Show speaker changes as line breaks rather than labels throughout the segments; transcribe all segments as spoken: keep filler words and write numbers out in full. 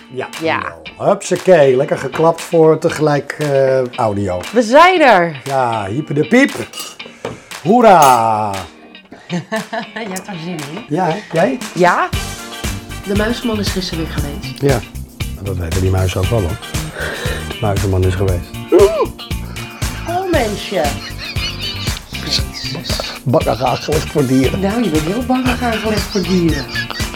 Ja.
Ja.
Hupsakee, lekker geklapt voor tegelijk uh, audio.
We zijn er.
Ja, hyper de piep. Hoera.
Je hebt er zin in.
Ja, hè? Jij?
Ja. De muisman is gisteren weer geweest.
Ja, dat weten die muizen ook wel hoor. De muizenman is geweest.
Oh mensje. Jezus.
Bakken gelegd voor dieren.
Nou, je bent heel bang gelegd voor dieren.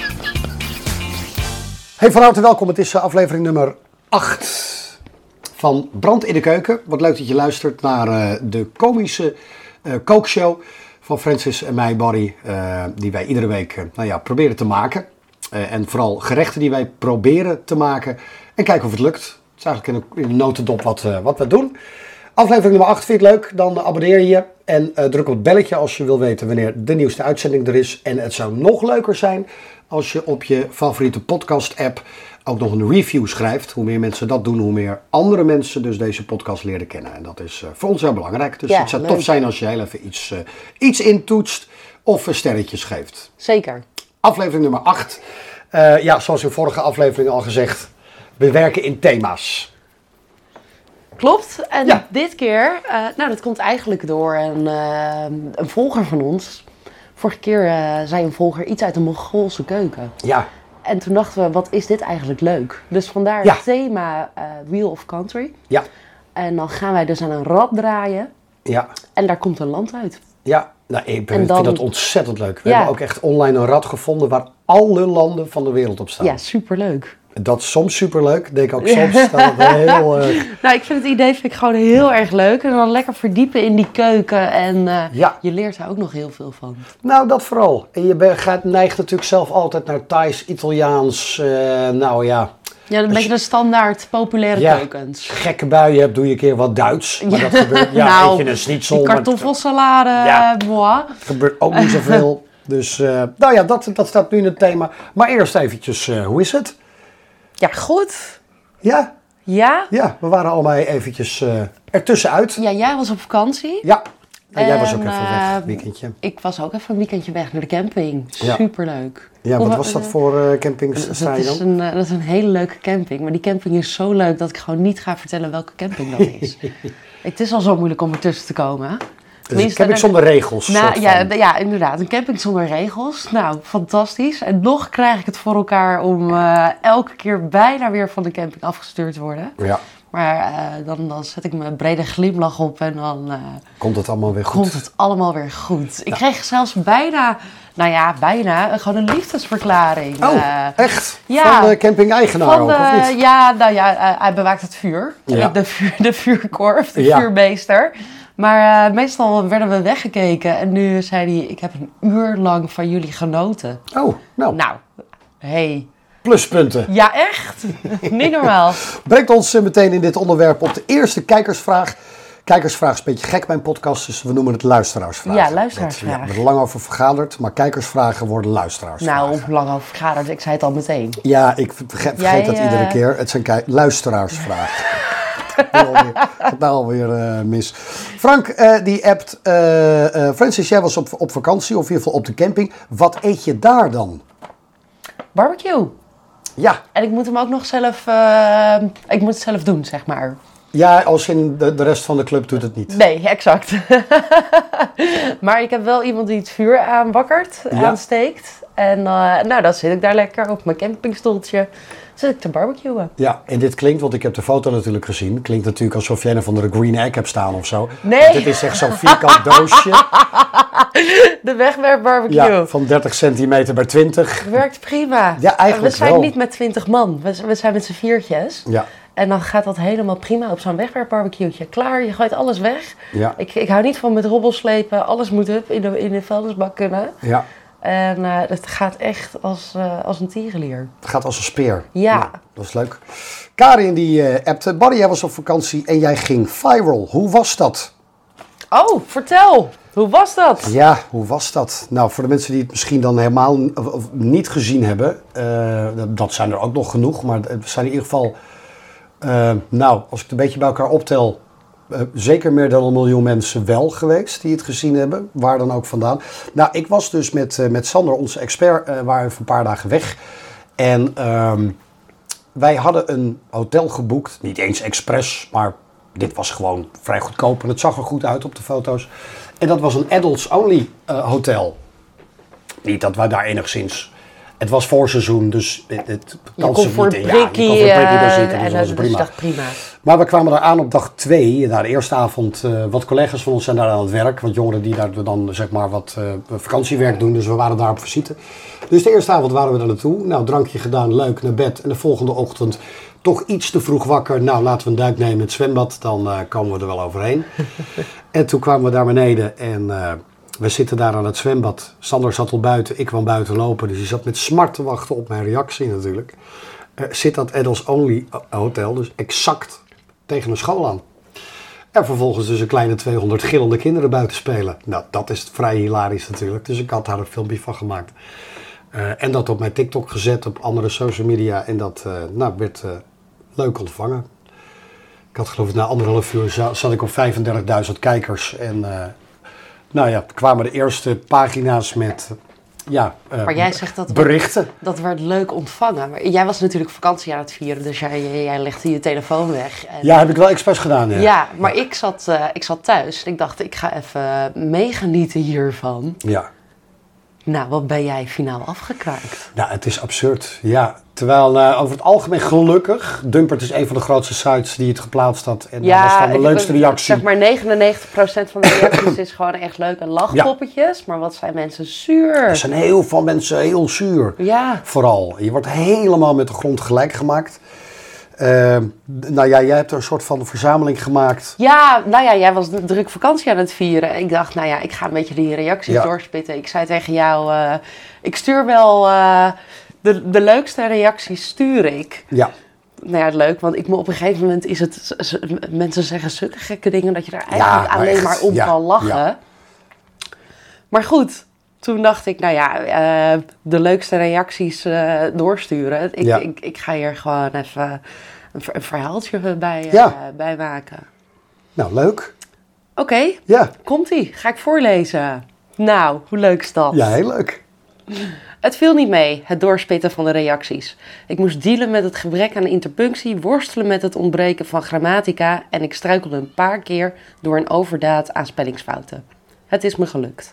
Hey, van harte welkom. Het is aflevering nummer acht van Brand in de Keuken. Wat leuk dat je luistert naar uh, de komische uh, kookshow van Francis en mij, Barry. Uh, die wij iedere week uh, nou ja, proberen te maken. Uh, en vooral gerechten die wij proberen te maken. En kijken of het lukt. Het is eigenlijk in een, in een notendop wat, uh, wat we doen. Aflevering nummer acht, vind je het leuk? Dan abonneer je je. En uh, druk op het belletje als je wil weten wanneer de nieuwste uitzending er is. En het zou nog leuker zijn als je op je favoriete podcast app ook nog een review schrijft. Hoe meer mensen dat doen, hoe meer andere mensen dus deze podcast leren kennen. En dat is uh, voor ons heel belangrijk. Dus
ja,
het zou
leuk.
tof zijn als je heel even iets, uh, iets intoetst of uh, sterretjes geeft.
Zeker.
Aflevering nummer acht. Uh, ja, zoals in vorige aflevering al gezegd, we werken in thema's.
Klopt. En
Ja.
dit keer, uh, nou dat komt eigenlijk door een, uh, een volger van ons. Vorige keer uh, zei een volger iets uit de Mongoolse keuken.
Ja.
En toen dachten we, wat is dit eigenlijk leuk? Dus vandaar
Ja.
het thema uh, Wheel of Country.
Ja.
En dan gaan wij dus aan een rad draaien.
Ja.
En daar komt een land uit.
Ja, nou, ik ben,
En dan-
vind dat ontzettend leuk. We
Ja.
hebben ook echt online een rad gevonden waar alle landen van de wereld op staan.
Ja, superleuk.
Dat is soms superleuk. Denk ook soms staat het heel... Uh,
Nou, ik vind het idee vind ik gewoon heel erg leuk. En dan lekker verdiepen in die keuken. En uh,
Ja.
je leert daar ook nog heel veel van.
nou, dat vooral. En je ben- gaat, neigt natuurlijk zelf altijd naar Thais, Italiaans. Uh, nou ja,
Ja, een beetje de standaard populaire
Ja.
keukens.
gekke buien hebt, doe je een keer wat Duits. Maar dat gebeurt... Ja,
Nou,
eet je een schnitzel.
Die
maar
kartoffelsalade,
Ja.
uh, moi.
het gebeurt ook niet zoveel. Dus, uh, nou ja, dat, dat staat nu in het thema. Maar eerst eventjes, uh, hoe is het?
Ja, goed.
Ja,
Ja?
ja, we waren allemaal eventjes uh, ertussenuit.
Ja, jij was op vakantie.
Ja, en jij was
En,
ook even
uh,
weg, weekendje.
Ik was ook even een weekendje weg naar de camping.
Ja.
Superleuk.
Ja,
Hoe
wat
wa-
was dat
uh,
voor uh, campings
Dat
sta je
is,
dan?
een, uh, dat is een hele leuke camping. Maar die camping is zo leuk dat ik gewoon niet ga vertellen welke camping dat is. Het is al zo moeilijk om ertussen te komen.
Dus een camping zonder regels.
Nou,
soort
ja,
van.
d- ja, inderdaad. Een camping zonder regels. Nou, fantastisch. En nog krijg ik het voor elkaar om uh, elke keer bijna weer van de camping afgestuurd te worden.
Ja,
Maar uh, dan, dan zet ik mijn brede glimlach op en dan uh,
komt het allemaal weer goed?
komt het allemaal weer goed. Ik kreeg zelfs bijna, nou ja, bijna, uh, gewoon een liefdesverklaring.
Oh,
uh,
echt?
ja.
Van de camping-eigenaar
Van
ook, of
de,
niet?
ja, nou ja, uh, hij bewaakt het vuur.
Ja.
De, vuur de vuurkorf, de
Ja.
vuurmeester. Maar uh, meestal werden we weggekeken en nu zei hij, ik heb een uur lang van jullie genoten.
Oh, nou,
Nou, hey.
pluspunten.
Ja, echt? Niet normaal.
Brengt ons uh, meteen in dit onderwerp op de eerste kijkersvraag. Kijkersvraag is een beetje gek mijn podcast, dus we noemen het luisteraarsvraag.
Ja, luisteraarsvraag.
Ja, we hebben er lang over vergaderd, maar kijkersvragen worden luisteraarsvragen.
Nou, hoe lang over vergaderd? Ik zei het al meteen.
Ja, ik vergeet, vergeet
Jij,
dat
uh,
iedere keer. Het zijn kei- luisteraarsvragen. Het gaat nou alweer uh, mis. Frank, uh, die appt... Uh, uh, Francis, jij was op, op vakantie, of in ieder geval op de camping. Wat eet je daar dan?
Barbecue.
Ja,
En ik moet hem ook nog zelf, uh, ik moet het zelf doen, zeg maar.
ja als in de, de rest van de club doet het niet.
Nee, exact. Maar ik heb wel iemand die het vuur aanwakkert,
Ja.
aansteekt. En uh, nou, dan zit ik daar lekker op mijn campingstoeltje. Zit ik te barbecuen.
Ja, en dit klinkt, want ik heb de foto natuurlijk gezien, klinkt natuurlijk alsof jij een van de green egg hebt staan of zo.
Nee.
Want dit is echt zo'n vierkant doosje.
De wegwerpbarbecue.
Ja, van dertig centimeter bij twintig.
Werkt prima.
Ja, eigenlijk
We zijn
wel.
niet met twintig man. We, we zijn met z'n viertjes.
Ja,
En dan gaat dat helemaal prima op zo'n wegwerpbarbecue'tje. Klaar, je gooit alles weg.
ja,
Ik, ik hou niet van met robbels slepen. Alles moet up in de, in de vuilnisbak kunnen.
ja.
En uh, het gaat echt als, uh, als een tierenlier.
Het gaat als een speer.
Ja.
Nou, dat is leuk. Karin die uh, appte, Barry, jij was op vakantie en jij ging viral. Hoe was dat?
Oh, vertel. Hoe was dat?
Ja, hoe was dat? Nou, voor de mensen die het misschien dan helemaal n- of, of niet gezien hebben, uh, dat, dat zijn er ook nog genoeg, maar het zijn in ieder geval, uh, nou, als ik het een beetje bij elkaar optel, uh, zeker meer dan een miljoen mensen wel geweest die het gezien hebben, waar dan ook vandaan. Nou, ik was dus met, uh, met Sander, onze expert, uh, waren even een paar dagen weg en um, wij hadden een hotel geboekt. Niet eens expres, maar dit was gewoon vrij goedkoop. En het zag er goed uit op de foto's. En dat was een adults-only uh, hotel. Niet dat wij daar enigszins... Het was voorseizoen, dus het, het
je kon voor een prikkie
ja, uh, daar zitten, dus dat was prima.
Dus prima.
Maar we kwamen daar aan op dag twee. Na de eerste avond, uh, wat collega's van ons zijn daar aan het werk. Wat jongeren die daar dan zeg maar wat uh, vakantiewerk doen. Dus we waren daar op visite. Dus de eerste avond waren we daar naartoe. Nou, drankje gedaan, leuk, naar bed. En de volgende ochtend toch iets te vroeg wakker. Nou, laten we een duik nemen in het zwembad. Dan uh, komen we er wel overheen. En toen kwamen we daar beneden en... Uh, We zitten daar aan het zwembad. Sander zat al buiten, ik kwam buiten lopen. Dus die zat met smart te wachten op mijn reactie natuurlijk. Uh, zit dat Adults Only hotel dus exact tegen een school aan. En vervolgens dus een kleine tweehonderd gillende kinderen buiten spelen. Nou, dat is vrij hilarisch natuurlijk. Dus ik had daar een filmpje van gemaakt. Uh, en dat op mijn TikTok gezet, op andere social media. En dat uh, nou, werd uh, leuk ontvangen. Ik had geloof ik na anderhalf uur zat ik op vijfendertigduizend kijkers. En... Uh, Nou ja, kwamen de eerste pagina's met ja, uh,
maar jij zegt dat
berichten.
Werd, dat werd leuk ontvangen. Maar jij was natuurlijk vakantie aan het vieren, dus jij, jij legde je telefoon weg. En,
ja, heb ik wel expres gedaan. Ja,
ja maar ja. Ik, zat, uh, ik zat thuis en ik dacht, ik ga even meegenieten hiervan.
Ja.
Nou, wat ben jij finaal afgekraakt?
Nou, het is absurd. Ja, terwijl uh, over het algemeen gelukkig, Dumpert is een van de grootste sites die het geplaatst had. En
ja,
dat was dan de leukste
ik,
reactie.
Zeg maar negenennegentig procent van de reacties is gewoon echt leuke lachpoppetjes. Ja. Maar wat zijn mensen zuur?
Er zijn heel veel mensen heel zuur.
Ja.
Vooral. Je wordt helemaal met de grond gelijk gemaakt. Uh, nou ja, jij hebt er een soort van verzameling gemaakt.
Ja, nou ja, jij was druk vakantie aan het vieren. Ik dacht, nou ja, ik ga een beetje die reacties ja. doorspitten. Ik zei tegen jou, uh, ik stuur wel uh, de, de leukste reacties stuur ik.
Ja.
Nou ja, leuk, want ik, op een gegeven moment is het, mensen zeggen zulke gekke dingen dat je daar eigenlijk ja, maar alleen echt, maar om ja, kan lachen. Ja. Maar goed, toen dacht ik, nou ja, uh, de leukste reacties uh, doorsturen. Ik, ja. ik, ik ga hier gewoon even een, een verhaaltje bij, uh, ja. bij maken.
Nou, leuk.
Oké, okay,
ja.
Komt-ie. Ga ik voorlezen. Nou, hoe leuk is dat?
Ja, heel leuk.
Het viel niet mee, het doorspitten van de reacties. Ik moest dealen met het gebrek aan interpunctie, worstelen met het ontbreken van grammatica en ik struikelde een paar keer door een overdaad aan spellingsfouten. Het is me gelukt.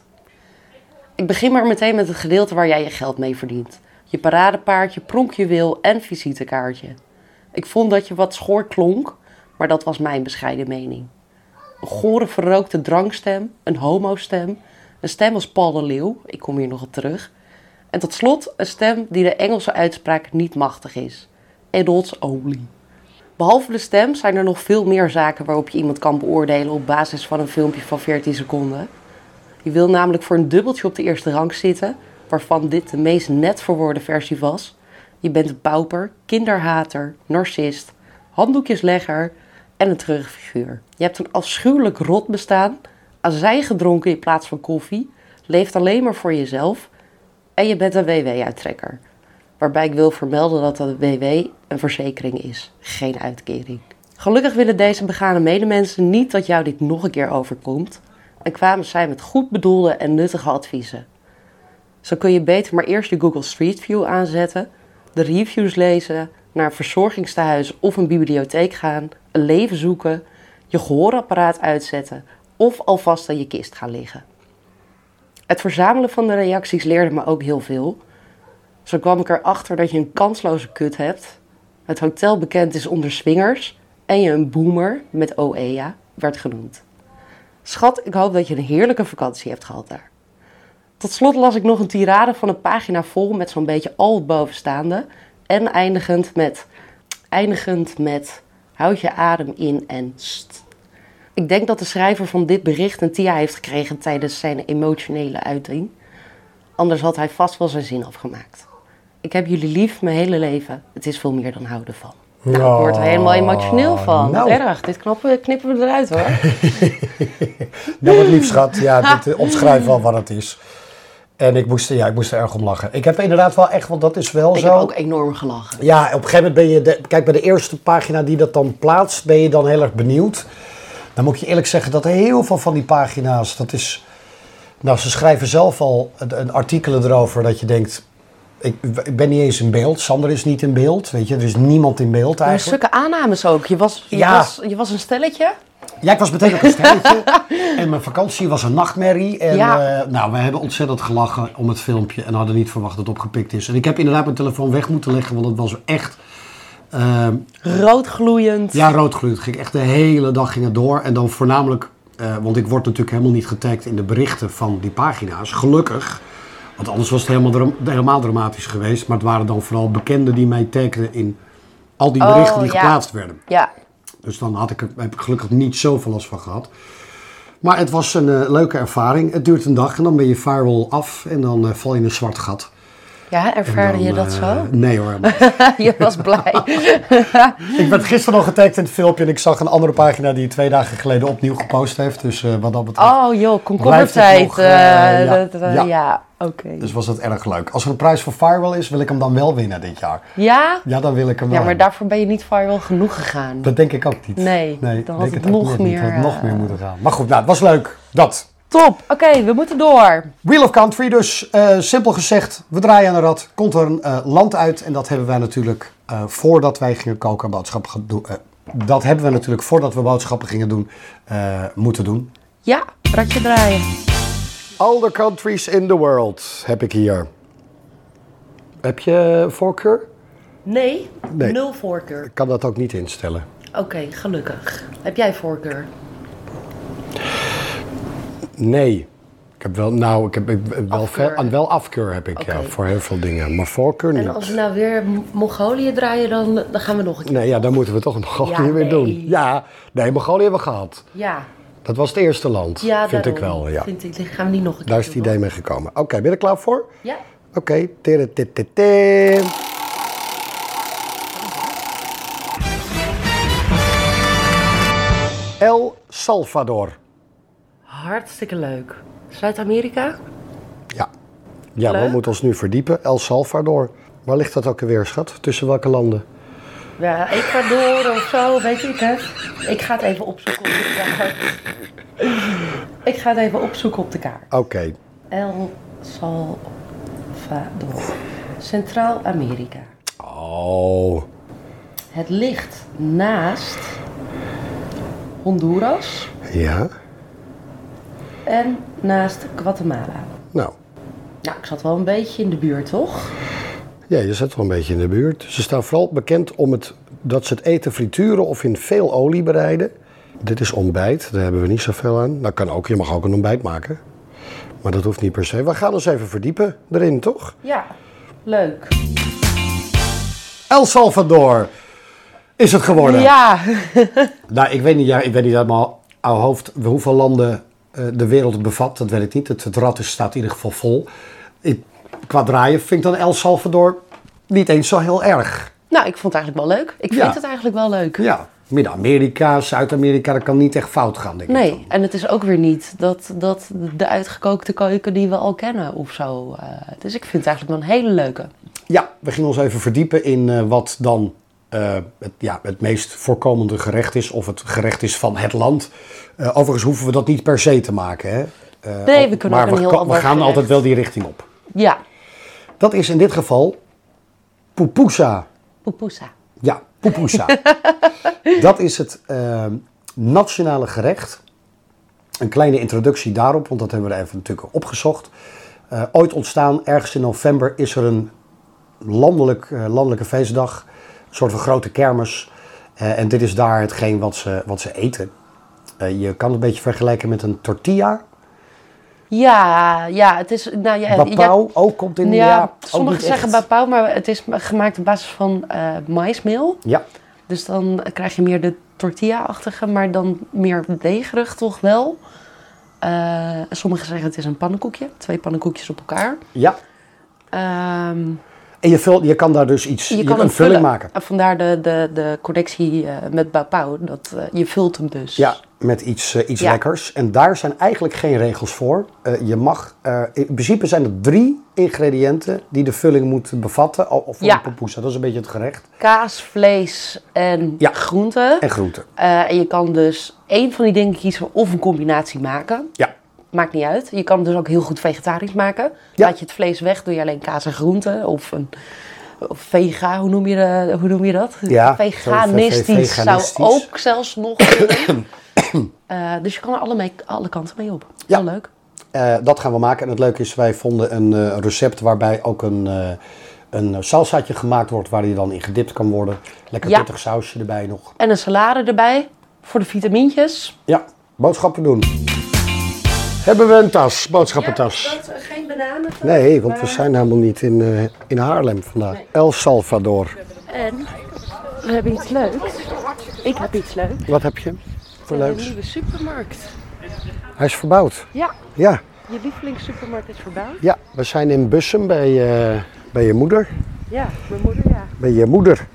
Ik begin maar meteen met het gedeelte waar jij je geld mee verdient. Je paradepaardje, pronkjuweel en visitekaartje. Ik vond dat je wat schoor klonk, maar dat was mijn bescheiden mening. Een gore verrookte drankstem, een homostem, een stem als Paul de Leeuw, ik kom hier nog op terug. En tot slot een stem die de Engelse uitspraak niet machtig is. Adults only. Behalve de stem zijn er nog veel meer zaken waarop je iemand kan beoordelen op basis van een filmpje van veertien seconden. Je wil namelijk voor een dubbeltje op de eerste rang zitten, waarvan dit de meest net verwoorde versie was. Je bent een pauper, kinderhater, narcist, handdoekjeslegger en een treurige figuur. Je hebt een afschuwelijk rot bestaan, azijn gedronken in plaats van koffie, leeft alleen maar voor jezelf en je bent een W W-uittrekker. Waarbij ik wil vermelden dat de W W een verzekering is, geen uitkering. Gelukkig willen deze begane medemensen niet dat jou dit nog een keer overkomt en kwamen zij met goed bedoelde en nuttige adviezen. Zo kun je beter maar eerst je Google Street View aanzetten, de reviews lezen, naar een verzorgingstehuis of een bibliotheek gaan, een leven zoeken, je gehoorapparaat uitzetten of alvast aan je kist gaan liggen. Het verzamelen van de reacties leerde me ook heel veel. Zo kwam ik erachter dat je een kansloze kut hebt, het hotel bekend is onder swingers en je een boomer met O E A werd genoemd. Schat, ik hoop dat je een heerlijke vakantie hebt gehad daar. Tot slot las ik nog een tirade van een pagina vol met zo'n beetje al het bovenstaande en eindigend met, eindigend met houd je adem in en st. Ik denk dat de schrijver van dit bericht een T I A heeft gekregen tijdens zijn emotionele uiting. Anders had hij vast wel zijn zin afgemaakt. Ik heb jullie lief mijn hele leven. Het is veel meer dan houden van. Nou, ik word er helemaal emotioneel van. Nou. Wat erg. Dit knappen, knippen we eruit hoor.
Nou, wat lief schat. Ja, dit omschrijft wel wat het is. En ik moest, ja, ik moest er erg om lachen. Ik heb inderdaad wel echt, want dat is wel
ik
zo.
Ik heb ook enorm gelachen.
Ja, op een gegeven moment ben je, de, kijk bij de eerste pagina die dat dan plaatst, ben je dan heel erg benieuwd. Dan moet ik je eerlijk zeggen dat heel veel van die pagina's, dat is, nou ze schrijven zelf al een, een artikelen erover dat je denkt, Ik, ik ben niet eens in beeld. Sander is niet in beeld. Weet je, er is niemand in beeld
Maar
eigenlijk.
stukken aannames ook. Je was, je,
Ja.
was, je was een stelletje.
Ja, ik was meteen op een stelletje. En mijn vakantie was een nachtmerrie. En
Ja.
uh, nou, we hebben ontzettend gelachen om het filmpje. En hadden niet verwacht dat het opgepikt is. En ik heb inderdaad mijn telefoon weg moeten leggen. Want het was echt... Uh,
Roodgloeiend.
Ja, roodgloeiend. Het ging echt de hele dag ging het door. En dan voornamelijk... Uh, want ik word natuurlijk helemaal niet getagd in de berichten van die pagina's. Gelukkig. Want anders was het helemaal, dra- helemaal dramatisch geweest. Maar het waren dan vooral bekenden die mij tagden in al die berichten
Oh,
die
ja.
geplaatst werden.
Ja.
Dus dan had ik er, heb ik gelukkig niet zoveel last van gehad. Maar het was een uh, leuke ervaring. Het duurt een dag en dan ben je firewall af en dan uh, val je in een zwart gat.
Ja, ervaarde
Dan,
je dat
uh,
zo?
Nee hoor.
Je was blij.
Ik werd gisteren nog getagd in het filmpje en ik zag een andere pagina die twee dagen geleden opnieuw gepost heeft. Dus uh, wat dat betreft.
Oh joh,
Blijft het
komkommertijd.
nog, uh,
Uh,
ja.
dat, uh,
Ja.
ja, oké. Okay.
Dus was dat erg leuk. Als er een prijs voor firewall is, wil ik hem dan wel winnen dit jaar.
Ja?
Ja, dan wil ik hem wel.
Ja, maar daarvoor ben je niet viral genoeg gegaan.
Dat denk ik ook niet.
Nee,
nee
dan had
denk
het
ook
nog
net
meer,
niet. Het had nog
uh,
meer moeten gaan. Maar goed, nou, het was leuk. Dat.
Top, oké, okay, we moeten door.
Wheel of Country, dus uh, simpel gezegd, we draaien aan de rad, komt er een uh, land uit en dat hebben wij natuurlijk uh, voordat wij gingen koken en boodschappen gaan doen. Uh, dat hebben we natuurlijk voordat we boodschappen gingen doen, uh, moeten doen.
Ja, ratje draaien.
All the countries in the world heb ik hier. Heb je voorkeur?
Nee,
Nee.
nul voorkeur.
Ik kan dat ook niet instellen.
Oké, okay, gelukkig. Heb jij voorkeur?
Nee. Ik heb wel, nou, ik heb ik, wel,
Afkeur.
veel, wel afkeur heb ik,
Okay.
ja, voor heel veel dingen. Maar voorkeur niet.
En als we nou weer Mongolië draaien, dan, dan gaan we nog een keer.
Nee, ja, dan moeten we toch nog
Ja,
weer
nee.
doen. Ja, nee, Mongolië hebben we gehad.
Ja,
Dat was het eerste land,
ja
vind ik
daarom.
wel. Ja.
Vind ik, dat gaan we niet nog een keer
Daar is het
doen,
idee
hoor.
mee gekomen. Oké, okay, ben je er klaar voor?
Ja.
Oké. Okay. Tere-tit-tit-tit. El Salvador.
Hartstikke leuk. Zuid-Amerika?
Ja. Ja, we
Leuk.
moeten ons nu verdiepen. El Salvador. Waar ligt dat ook alweer, schat? Tussen welke landen?
Ja, Ecuador of zo, weet ik het. Ik ga het even opzoeken op de kaart. Ik ga het even opzoeken op de kaart.
Oké. Okay.
El Salvador. Centraal-Amerika.
Oh.
Het ligt naast Honduras
Ja.
en naast Guatemala.
Nou.
Nou, ik zat wel een beetje in de buurt, toch?
Ja, je zit wel een beetje in de buurt. Ze staan vooral bekend om het, dat ze het eten frituren of in veel olie bereiden. Dit is ontbijt, daar hebben we niet zoveel aan. Dat kan ook, je mag ook een ontbijt maken. Maar dat hoeft niet per se. We gaan ons even verdiepen erin, toch?
Ja, leuk.
El Salvador is het geworden.
Ja.
Nou, ik weet niet, ja, ik weet niet helemaal uit hoofd hoeveel landen uh, de wereld bevat. Dat weet ik niet. Het, het rad is, staat in ieder geval vol. Ik, qua draaien vind ik dan El Salvador niet eens zo heel erg.
Nou, ik vond het eigenlijk wel leuk. Ik vind
Ja.
het eigenlijk wel leuk.
Ja, Midden-Amerika, Zuid-Amerika, dat kan niet echt fout gaan, denk ik.
Nee,
dan.
en het is ook weer niet dat, dat de uitgekookte keuken die we al kennen of zo. Uh, dus ik vind het eigenlijk wel een hele leuke.
Ja, we gingen ons even verdiepen in uh, wat dan uh, het, ja, het meest voorkomende gerecht is. Of het gerecht is van het land. Uh, overigens hoeven we dat niet per se te maken. Hè? Uh,
Nee, we kunnen
maar
ook een
we,
heel
kan-
ander
we gaan
gerecht.
altijd wel die richting op.
Ja,
Dat is in dit geval pupusa.
pupusa.
Ja, pupusa. Dat is het uh, nationale gerecht. Een kleine introductie daarop, want dat hebben we er even natuurlijk opgezocht. Uh, ooit ontstaan, ergens in november, is er een landelijk, uh, landelijke feestdag. Een soort van grote kermis. Uh, en dit is daar hetgeen wat ze, wat ze eten. Uh, je kan het een beetje vergelijken met een tortilla.
Ja, ja, het is... Nou, ja,
Bapau ook komt in.
Ja,
Ja, ook
sommigen
niet
zeggen
echt.
bapau, maar het is gemaakt op basis van uh, maïsmeel.
Ja,
Dus dan krijg je meer de tortilla-achtige, maar dan meer deegerig toch wel. Uh, sommigen zeggen het is een pannenkoekje. Twee pannenkoekjes op elkaar.
ja.
Ehm
En je, vult, je kan daar dus iets, je,
je
kan
kan
een
hem
vulling
vullen.
maken.
En vandaar de, de, de connectie uh, met bapau. Dat, uh, je vult hem dus.
Ja, met iets, uh, iets
Ja.
lekkers. En daar zijn eigenlijk geen regels voor. Uh, je mag, uh, in principe zijn er drie ingrediënten die de vulling moet bevatten. Of of voor
Ja.
de pupusa, dat is een beetje het gerecht.
Kaas, vlees en
Ja.
groenten.
En groenten.
Uh, en je kan dus één van die dingen kiezen of een combinatie maken.
Ja,
maakt niet uit. Je kan het dus ook heel goed vegetarisch maken.
Ja.
Laat je het vlees weg, doe je alleen kaas en groenten. Of een of vega, hoe noem je, de, hoe noem je dat?
Ja,
veganistisch,
zo,
zou
veganistisch.
ook zelfs nog kunnen. uh, dus je kan er alle, mee, alle kanten mee op.
Ja.
Wel leuk.
Uh, dat gaan we maken. En het leuke is, wij vonden een uh, recept waarbij ook een, uh, een salsaatje gemaakt wordt waar die dan in gedipt kan worden. Lekker
Ja.
pittig sausje erbij nog.
En een salade erbij voor de vitamintjes.
Ja, boodschappen doen. Hebben we een tas, boodschappentas?
Ja, dat, geen bananen.
Nee, want we zijn helemaal niet in, uh, in Haarlem vandaag.
Nee.
El Salvador.
En we hebben iets leuks. Ik heb iets leuks.
Wat heb je voor
Een
leuks?
nieuwe supermarkt.
Hij is verbouwd.
Ja,
Ja,
je lievelingssupermarkt is verbouwd.
ja, we zijn in Bussum bij, uh, bij je moeder.
Ja, mijn moeder ja.
Bij je moeder.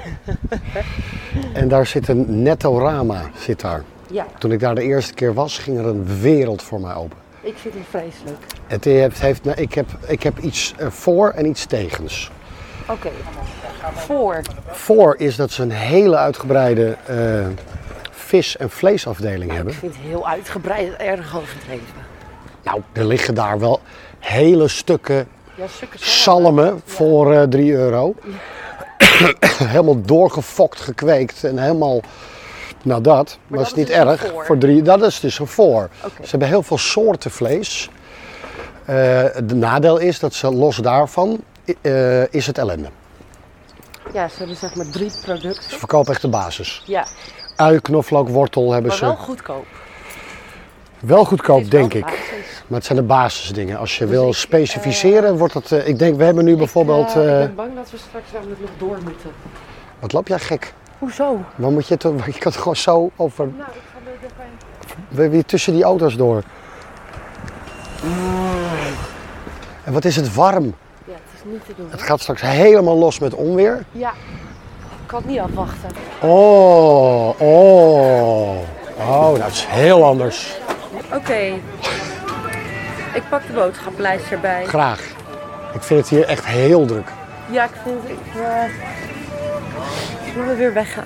En daar zit een Nettorama, zit daar.
Ja,
Toen ik daar de eerste keer was, ging er een wereld voor mij open.
ik vind het vreselijk.
Het heeft, heeft, nou, ik, heb, ik heb iets eh, voor en iets tegens.
Oké, voor.
Voor is dat ze een hele uitgebreide eh, vis- en vleesafdeling hebben.
Ik vind het heel uitgebreid erg overdreven.
Nou, er liggen daar wel hele stukken
Ja, stukken
zalmen voor uh, drie euro. Helemaal doorgefokt, gekweekt en helemaal... Nou dat, maar dat is
dat
niet
is dus
erg.
een voor.
Voor drie, dat is dus een voor.
Oké.
Ze hebben heel veel soorten vlees. Uh, de nadeel is dat ze los daarvan, uh, is het ellende.
Ja, ze hebben zeg maar drie producten.
Ze verkopen echt de basis.
Ja,
Ui, knoflook, wortel hebben
maar
ze.
wel goedkoop.
Wel
Het
goedkoop,
is wel
denk
de
ik.
basis.
Maar het zijn de basisdingen. Als je
Dus
wil
ik,
specificeren, wordt het... Uh, ik denk, we hebben nu bijvoorbeeld...
Ik, uh,
uh,
ik ben bang dat we straks namelijk nog door moeten.
Wat loop jij gek?
Hoezo?
Waar moet je toch... Je kan toch gewoon zo over...
Nou, ik ga er doorheen.
We hebben hier tussen die auto's door. En wat is het warm?
Ja, het is niet te doen.
Het gaat straks helemaal los met onweer.
Ja, ik kan het niet afwachten.
Oh, oh. Oh, dat is heel anders.
Oké. Ik pak de boodschappenlijst erbij.
Graag. Ik vind het hier echt heel druk.
Ja, ik vind het... Ik, uh... Zullen we weer weggaan?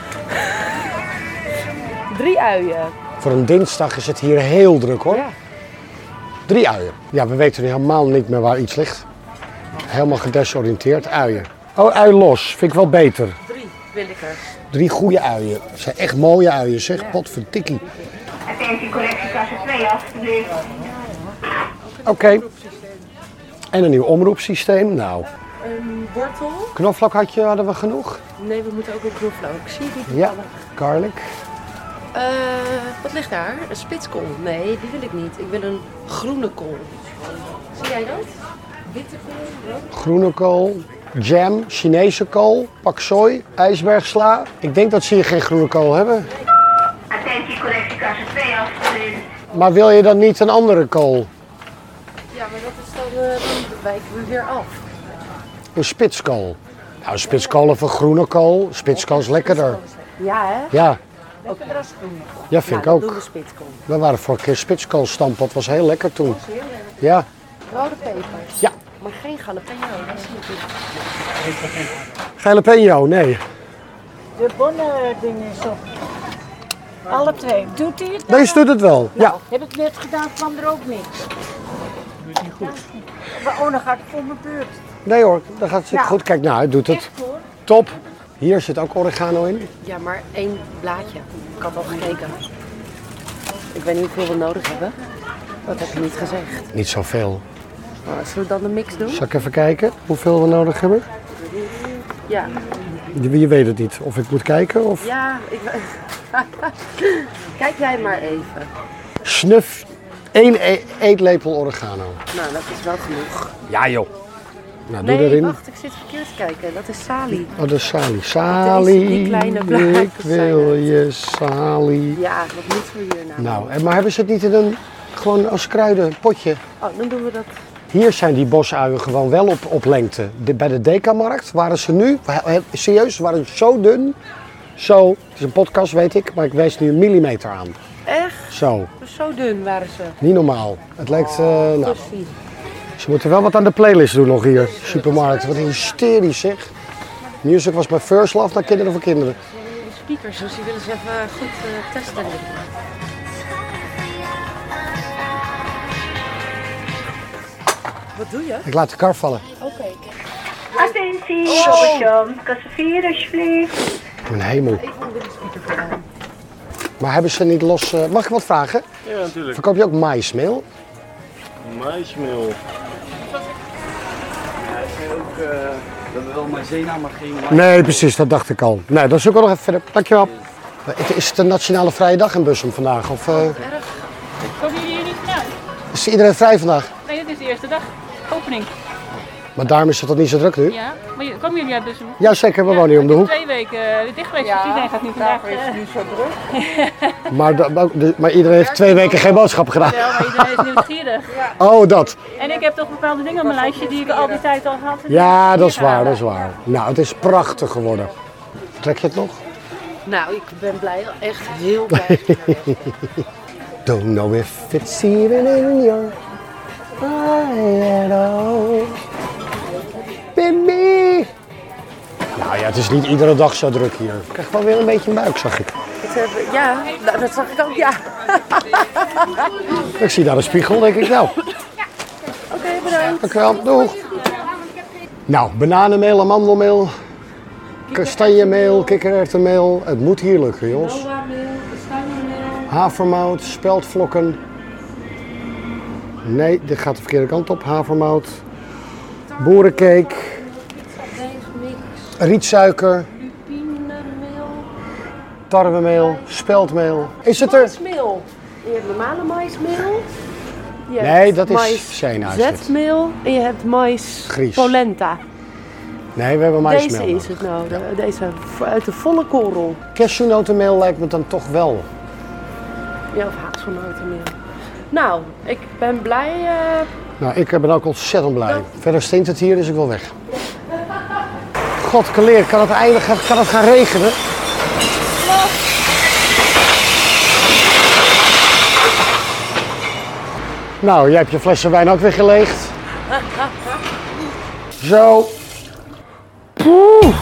Drie uien.
Voor een dinsdag is het hier heel druk hoor.
Ja.
Drie uien. Ja, we weten nu helemaal niet meer waar iets ligt. Helemaal gedesoriënteerd. Uien. Oh, ui los. Vind ik wel beter.
Drie wil ik er.
Drie goede uien. Dat zijn echt mooie uien zeg.
Ja.
Potverdikkie.
Attentie, collectiekasse twee alstublieft.
Oké. Okay. En een nieuw omroepsysteem. Nou,
Een wortel.
knoflook had je, hadden we genoeg?
Nee, we moeten ook een knoflook. Zie je die
Ja,
toevallig?
garlic.
Uh, wat ligt daar? Een spitskool? Nee, die wil ik niet. Ik wil een groene kool. Zie jij dat? Witte kool, rood?
Groene kool, jam, Chinese kool, pak sooi, ijsbergsla. Ik denk dat ze hier geen groene kool hebben.
Attentie, collectiekasse twee alstublieft.
Maar wil je dan niet een andere kool?
Ja, maar dat is dan, uh, dan wijken we weer af.
Een spitskool. Nou, een spitskool of een groene kool. Spitskool is lekkerder.
Ja, hè?
Ja,
Lekkerder als groen.
ja vind ik
nou, dan doen
ook.
we spitskool.
We waren vorige keer spitskool stampot, was heel lekker toen.
Dat is heel lekker.
Ja,
Rode pepers.
ja.
Maar geen jalapeno, dat is niet goed.
Jalapeno, nee.
De bonnending is op. Alle twee. Doet hij het?
Deze doet het wel. Ja,
Heb ik net gedaan, kwam er ook niks. Doet niet goed. Oh, dan gaat het voor mijn beurt.
nee hoor, dat gaat zit
Ja.
goed. Kijk nou, hij doet het.
Echt hoor.
Top. Hier zit ook oregano in.
Ja, maar één blaadje. Ik had al gekeken. Ik weet niet hoeveel we nodig hebben. Dat heb je niet gezegd.
Niet zoveel.
Maar zullen we dan de mix doen?
Zal ik even kijken hoeveel we nodig hebben?
Ja.
Je, je weet het niet. Of ik moet kijken of...
Ja, ik... Kijk jij maar even.
Snuf. één e- eetlepel oregano.
Nou, dat is wel genoeg.
Ja joh. Nou, doe
Nee,
erin.
wacht, ik zit verkeerd te kijken. Dat is Sali.
Oh, dat is Sali. Sali,
die kleine blaadjes
ik wil je Sali.
Ja, wat moeten we hier nou?
Nou, en- maar hebben ze het niet in een, gewoon als kruidenpotje?
Oh, dan doen we dat.
Hier zijn die bosuien gewoon wel op, op lengte. De, bij de Dekamarkt waren ze nu, serieus, ze waren zo dun. Zo, het is een podcast weet ik, maar ik wijs nu een millimeter aan.
Echt?
Zo,
Zo dun waren ze.
niet normaal. Het lijkt, eh, nou,
Toffie.
ze moeten wel wat aan de playlist doen nog hier. Supermarkt, wat hysterisch zeg. Music was bij First Love naar Kinderen voor Kinderen.
De speakers, dus die willen ze even goed uh, testen. Wat doe je?
Ik laat de kar vallen.
Oké. Okay.
Attentie, Robert-Jan. Kassa vier, alsjeblieft.
Mijn hemel.
Ik vond dit speaker vandaan.
Maar hebben ze niet los... Uh, mag ik wat vragen?
Ja, natuurlijk.
Verkoop je ook maïsmeel?
Maïsmeel. Ja, ik vind ook... Uh, we hebben wel maïzena, maar geen maïs.
Nee, precies. Dat dacht ik al. Nee, dan zoeken we nog even verder. Dankjewel. Is het een nationale vrije dag in Bussum vandaag? Of, uh...
Komen jullie hier niet vanuit?
Is iedereen vrij vandaag?
Nee, dit is de eerste dag. Opening.
Maar daarom is het toch niet zo druk nu?
Ja, maar je- komen jullie uit Bussum?
Ja, zeker. We
Ja,
wonen hier om de
het is
hoek.
twee weken uh, dicht geweest, dus iedereen gaat nu vandaag...
Daarvoor is het
Uh,
nu zo druk.
Maar, da- maar- de- maar iedereen heeft twee weken geen boodschappen gedaan.
wel, maar iedereen is nieuwsgierig.
Oh, dat.
En ik heb toch bepaalde dingen op mijn lijstje die ik al die tijd al had.
Ja, dat is waar, dat is waar. Nou, het is prachtig geworden. Trek je het nog?
Nou, ik ben blij, echt heel blij.
Don't know if it's even in your eye at all. Baby. Nou ja, het is niet iedere dag zo druk hier. Ik krijg wel weer een beetje een buik, zag ik.
Ja, nou, dat zag ik ook, ja.
Ik zie daar een spiegel, denk ik nou.
Oké, okay, bedankt.
Dank u wel, doeg. Nou, bananenmeel, amandelmeel, kastanjemeel, kikkererwtenmeel. Het moet hier lukken, jongens. Havermout, speldvlokken. Nee, dit gaat de verkeerde kant op. Havermout, boerencake, rietsuiker, tarwemeel, speldmeel. Is het er?
Maïsmeel. Je hebt normale maïsmeel. Je
Nee,
hebt
dat is
mais
Sena, is dit.
zetmeel en je hebt mais
Gries.
polenta.
Nee, we hebben maïsmeel.
Deze is het nou, de- deze uit de volle korrel.
Cashewnotenmeel lijkt me dan toch wel.
Ja, of hazelnotenmeel. Nou, ik ben blij. eh,
Nou, ik ben ook ontzettend blij. Verder stinkt het hier, dus ik wil weg. God, kaleer, kan het eindelijk gaan, kan het gaan regenen? Nou, jij hebt je flesje wijn ook weer geleegd. Zo. Poeh.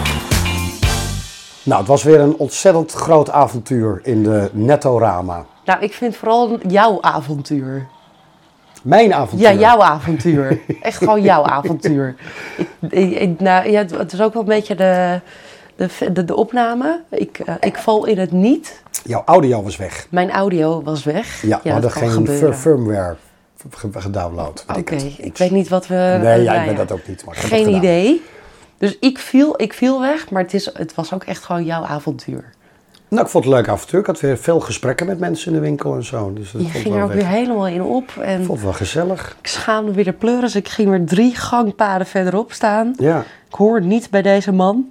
Nou, het was weer een ontzettend groot avontuur in de Nettorama.
Nou, ik vind vooral jouw avontuur.
Mijn avontuur.
Ja, jouw avontuur. Echt gewoon jouw avontuur. Ik, ik, ik- nou, ja, het, het is ook wel een beetje de, de, de, de opname. Ik, eh, ik val in het niet.
Jouw audio was weg.
Mijn audio was weg.
Ja, we hadden
dat kan
geen
gebeuren.
fir- firmware ge- gedownload. weet
Oké,
ik het.
ik weet niet wat we...
Nee,
nou
jij
ja,
bent dat ook niet. Maar ik heb
Geen
het gedaan.
idee. Dus ik viel, ik viel weg, maar het, is, het was ook echt gewoon jouw avontuur.
Nou, ik vond het een leuk avontuur. Ik had weer veel gesprekken met mensen in de winkel en zo. Dus dat
Je
vond ik
ging er
wel
ook
weg.
weer helemaal in op. En
Ik vond het wel gezellig.
ik schaamde weer de pleuris. Ik ging weer drie gangpaden verderop staan.
Ja.
Ik hoor niet bij deze man.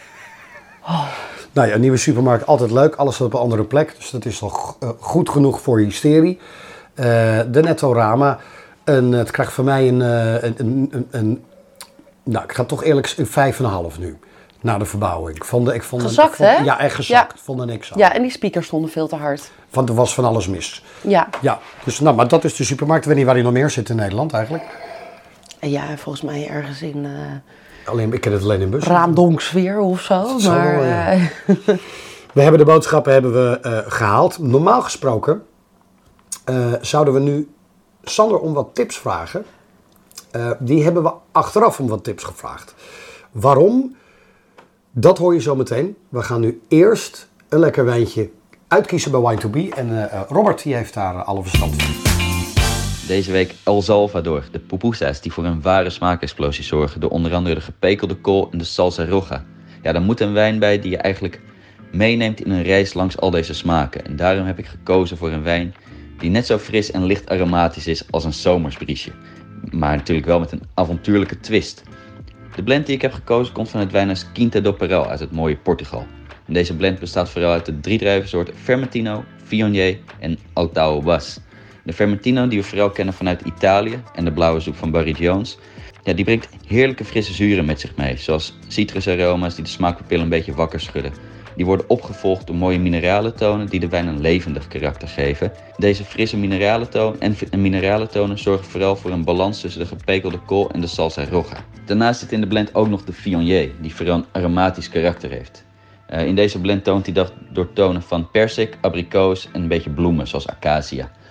Nou ja, een nieuwe supermarkt, altijd leuk. Alles staat op een andere plek. Dus dat is toch uh, goed genoeg voor hysterie. Uh, de Nettorama. En het krijgt van mij een, uh, een, een, een, een... Nou, ik ga toch eerlijk zeggen, een vijf en een half nu. Na de verbouwing. Ik vond, ik vond,
Gezakt,
ik vond,
hè?
Ja, echt gezakt.
Ja.
Ik vond er niks aan.
Ja, en die speakers stonden veel te hard.
Want er was van alles mis.
Ja,
Ja, dus nou, maar dat is de supermarkt. Ik weet niet waar die nog meer zit in Nederland eigenlijk.
en ja, volgens mij ergens in uh,
Alleen, ik ken het alleen in Bussen.
Raamdonksweer of zo.
Dat zal
Maar
wel, ja.
eh,
We hebben de boodschappen hebben we, uh, gehaald. Normaal gesproken uh, zouden we nu Sander om wat tips vragen. Uh, die hebben we achteraf om wat tips gevraagd. Waarom? Dat hoor je zo meteen. We gaan nu eerst een lekker wijntje uitkiezen bij Wine to Be. En uh, Robert die heeft daar alle verstand van.
Deze week El Salvador, de pupusas die voor een ware smaakexplosie zorgen door onder andere de gepekelde kool en de salsa roja. Ja, daar moet een wijn bij die je eigenlijk meeneemt in een reis langs al deze smaken. En daarom heb ik gekozen voor een wijn die net zo fris en licht aromatisch is als een zomersbriesje. Maar natuurlijk wel met een avontuurlijke twist. De blend die ik heb gekozen komt van het wijnhuis Quinta do Peral uit het mooie Portugal. En deze blend bestaat vooral uit de drie druivensoorten Vermentino, Viognier en Altao Bas. De Vermentino die we vooral kennen vanuit Italië en de blauwe soep van Barry Jones. Ja, die brengt heerlijke frisse zuren met zich mee, zoals citrusaroma's die de smaakpapillen een beetje wakker schudden. Die worden opgevolgd door mooie mineralentonen die de wijn een levendig karakter geven. Deze frisse mineralentonen en, en mineralentonen zorgen vooral voor een balans tussen de gepekelde kool en de salsa roja. Daarnaast zit in de blend ook nog de Viognier, die vooral een aromatisch karakter heeft. Uh, in deze blend toont hij dat door tonen van persik, abrikoos en een beetje bloemen zoals acacia.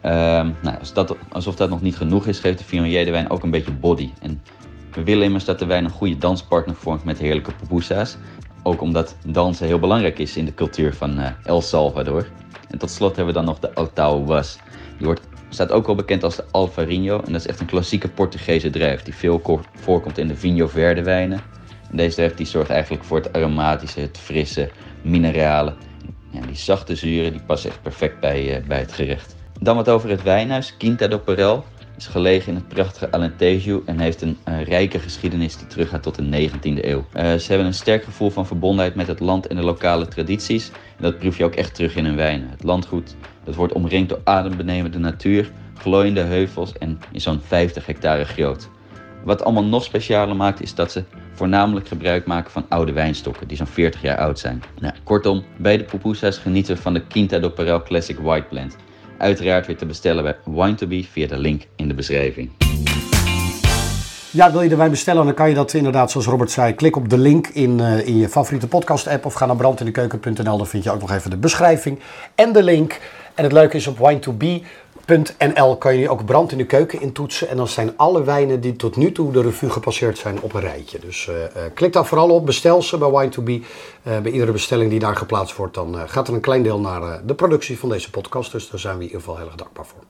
Um, nou, als dat, alsof dat nog niet genoeg is, geeft de Viognier de wijn ook een beetje body. En we willen immers dat de wijn een goede danspartner vormt met heerlijke pupusas. Ook omdat dansen heel belangrijk is in de cultuur van uh, El Salvador. En tot slot hebben we dan nog de Otao Was. Die wordt, staat ook wel bekend als de Alvarinho. En dat is echt een klassieke Portugese druif die veel ko- voorkomt in de Vinho Verde wijnen. En deze druif die zorgt eigenlijk voor het aromatische, het frisse, mineralen. Ja, die zachte zuren die passen echt perfect bij, uh, bij het gerecht. Dan wat over het wijnhuis. Quinta do Perel is gelegen in het prachtige Alentejo en heeft een uh, rijke geschiedenis die teruggaat tot de negentiende eeuw. Uh, ze hebben een sterk gevoel van verbondenheid met het land en de lokale tradities. En dat proef je ook echt terug in hun wijnen. Het landgoed dat wordt omringd door adembenemende natuur, glooiende heuvels en is zo'n vijftig hectare groot. Wat allemaal nog specialer maakt is dat ze voornamelijk gebruik maken van oude wijnstokken die zo'n veertig jaar oud zijn. Nou, kortom, bij de pupusas genieten we van de Quinta do Perel Classic White Blend. Uiteraard weer te bestellen bij Wine to Be via de link in de beschrijving.
Ja, wil je de wijn bestellen, dan kan je dat inderdaad, zoals Robert zei, klik op de link in, uh, in je favoriete podcast app of ga naar brandindekeuken punt n l. Dan vind je ook nog even de beschrijving en de link. En het leuke is, op wine to be punt n l kan je ook Brand in de Keuken intoetsen. En dan zijn alle wijnen die tot nu toe de revue gepasseerd zijn op een rijtje. Dus uh, uh, klik daar vooral op, bestel ze bij Wine to Be. Uh, bij iedere bestelling die daar geplaatst wordt, dan uh, gaat er een klein deel naar uh, de productie van deze podcast. Dus daar zijn we in ieder geval heel erg dankbaar voor.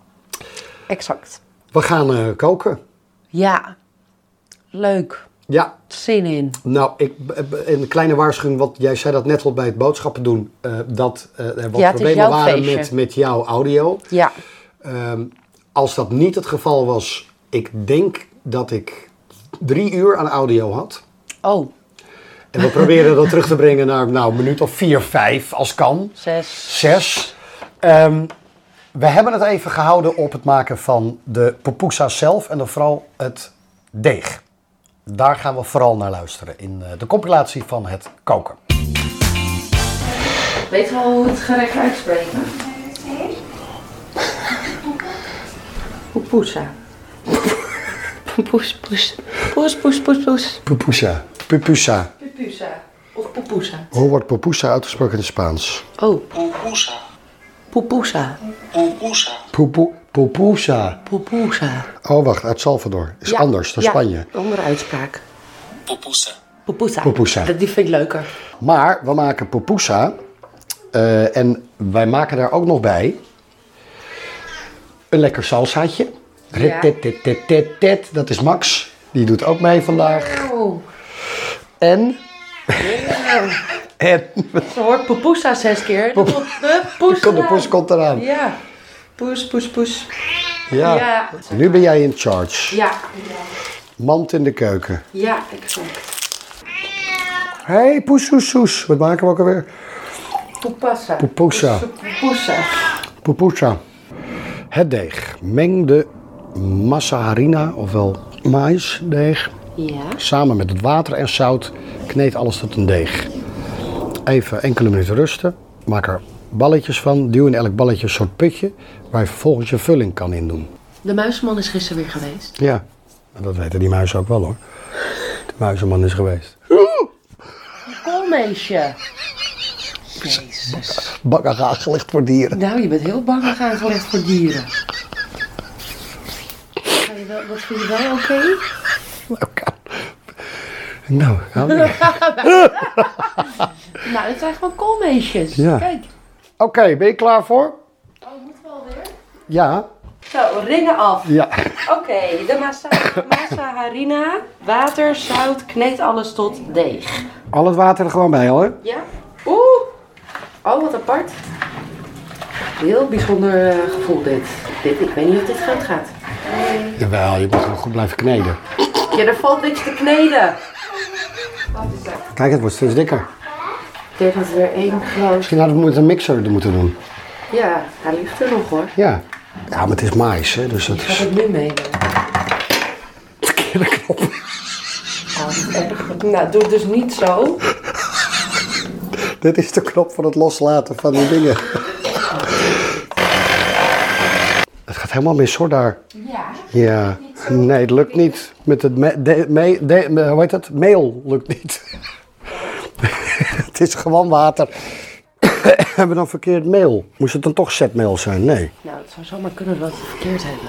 Exact.
We gaan uh, koken.
Ja, leuk.
Ja.
Zin in.
Nou, ik, een kleine waarschuwing, wat jij zei dat net al bij het boodschappen doen, uh, dat uh, er wat
ja,
problemen waren
feestje.
met, met jouw audio.
Ja.
Um, als dat niet het geval was, ik denk dat ik drie uur aan audio had.
Oh.
En we proberen dat terug te brengen naar nou, een minuut of vier, vijf als kan.
Zes.
Zes. Um, we hebben het even gehouden op het maken van de pupusa zelf en dan vooral het deeg. Daar gaan we vooral naar luisteren in de compilatie van het koken.
Weet je al hoe het gerecht uitspreken? Pupusa. Poes, poes. Poes, poes, poes, poes.
Pupusa. Pupusa.
Pupusa. Of pupusa.
Hoe wordt pupusa uitgesproken in het Spaans?
Oh.
Pupusa.
Pupusa.
Pupusa.
Pupu, pupusa.
Pupusa.
Oh, wacht. Uit Salvador. Is
Ja,
anders dan
ja,
Spanje.
andere uitspraak.
Pupusa.
Pupusa.
Pupusa.
Dat, die vind ik leuker.
Maar we maken pupusa. Uh, en wij maken daar ook nog bij een lekker salsaatje.
Ja.
Dat is Max. Die doet ook mee vandaag.
Oh.
En... en...
Ze hoort pupusa zes keer. De,
Poep-
de poes
De
eraan.
poes komt eraan.
Ja. Poes, poes, poes.
Ja.
Ja.
Nu ben jij in charge.
Ja.
Mand in de keuken.
Ja, exact.
Hé, hey, poesoesoes. Wat maken we ook alweer?
Pupasa.
Pupusa.
Pupusa.
Pupusa. Het deeg. Meng de massa harina, ofwel maïsdeeg,
Ja.
samen met het water en zout. Kneed alles tot een deeg. Even enkele minuten rusten. Maak er balletjes van. Duw in elk balletje een soort putje waar je vervolgens je vulling kan in doen.
De muisman is gisteren weer geweest.
Ja, dat weten die muizen ook wel hoor. De muizenman is geweest.
Koolmeesje. Jezus.
Bakken aangelegd voor dieren.
Nou, je bent heel bang aangelegd voor dieren. Ga je wel, wat vind je wel oké?
Nou, kan. Nou, gaan we.
Nou, het zijn gewoon koolmeesjes.
Ja.
Kijk.
Oké, okay, ben je klaar voor?
Oh, moet wel weer.
Ja.
Zo, ringen af.
Ja.
Oké, okay, de massa, massa harina, water, zout, kneed alles tot deeg.
Al het water er gewoon bij hoor.
Ja. Oeh. Oh, wat apart. Heel bijzonder uh, gevoel dit. dit. Ik weet niet of dit goed gaat. Nee.
Jawel, je moet wel goed blijven kneden.
Ja, er valt niks te kneden. Wat is dat?
Kijk, het wordt steeds dikker.
Ik denk dat we weer één groot...
Misschien hadden we met een mixer er moeten doen.
Ja, hij ligt er nog hoor.
Ja. Ja, maar het is mais, hè, dus dat
Ik
is...
ga het nu meenemen.
Verkeerde knop.
Oh, dat is erg. Nou, doe het dus niet zo.
Dit is de knop voor het loslaten van die dingen. Het gaat helemaal mis hoor daar.
Ja.
Ja. Nee, het lukt niet. Met het me, de, me, de, me, hoe heet het? Meel lukt niet. Het is gewoon water. Hebben we dan verkeerd mail? Moest het dan toch zetmail zijn? Nee.
Nou, het zou zomaar kunnen dat we het verkeerd hebben.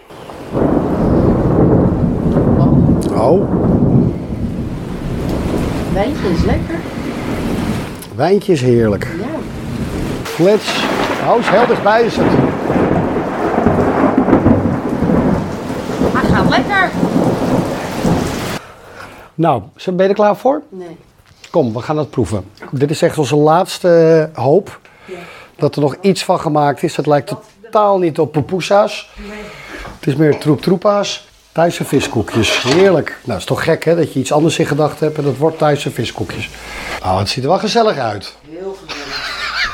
Oh,
Wijntje is lekker.
wijntje is heerlijk.
Ja.
Flits. Oh, is heel dichtbij is het.
Hij gaat lekker.
Nou, ben je er klaar voor?
Nee.
Kom, we gaan het proeven. Dit is echt onze laatste uh, hoop.
Ja.
Dat er nog iets van gemaakt is. Het lijkt totaal niet op pupusa's.
Nee.
Het is meer troep-troepa's. Thaise viskoekjes. Heerlijk. Nou, het is toch gek hè, dat je iets anders in gedachten hebt en dat wordt Thaise viskoekjes. Oh, het ziet er wel gezellig uit.
Heel gezellig.